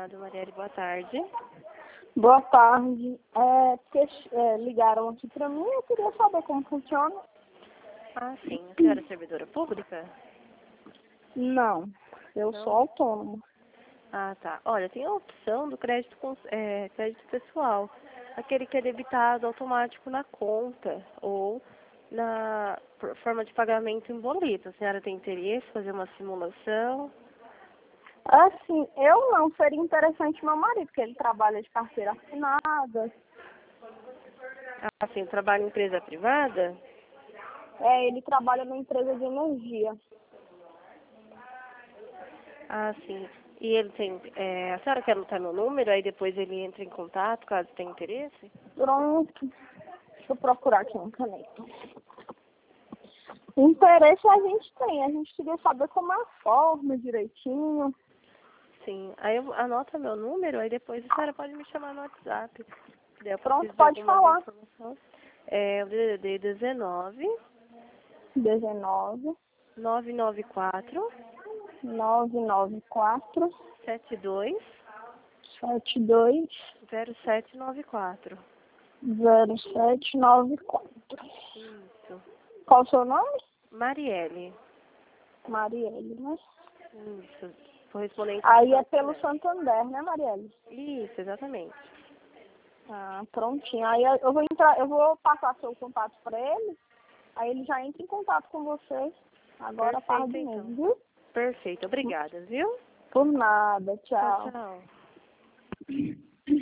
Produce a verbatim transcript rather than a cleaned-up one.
Estado. Marielle, boa tarde. Boa tarde. É, porque, é, ligaram aqui para mim, eu queria saber como funciona. Ah, sim. A senhora é servidora pública? Não, eu Não? sou autônoma. Ah, tá. Olha, tem a opção do crédito, cons- é, crédito pessoal. Aquele que é debitado automático na conta ou na por forma de pagamento em boleto. A senhora tem interesse em fazer uma simulação? Assim, eu não, seria interessante meu marido, porque ele trabalha de carteira assinada. Ah, sim. Trabalha em empresa privada? É, ele trabalha numa empresa de energia. Ah, sim. E ele tem... É, a senhora quer anotar meu número, aí depois ele entra em contato, caso tenha interesse? Pronto. Deixa eu procurar aqui uma caneta. Interesse a gente tem, a gente queria saber como é a forma direitinho. Sim. Aí eu anota meu número, aí depois a senhora pode me chamar no WhatsApp. Daí eu Pronto, preciso de pode algumas falar. informações. É o D D D dezenove, dezenove, nove nove quatro, nove nove quatro, sete dois, sete dois, zero sete nove quatro. zero sete nove quatro. Isso. Qual o seu nome? Marielle. Marielle, né? Isso. Correspondente do Aí é pelo Santander. Santander, né, Marielle? Isso, exatamente. Ah, prontinho. Aí eu eu vou entrar, eu vou passar seu contato para ele, aí ele já entra em contato com vocês. Agora à Perfeito, tarde então. mesmo, viu? Perfeito. Obrigada, viu? Por nada, Tchau, tchau. tchau.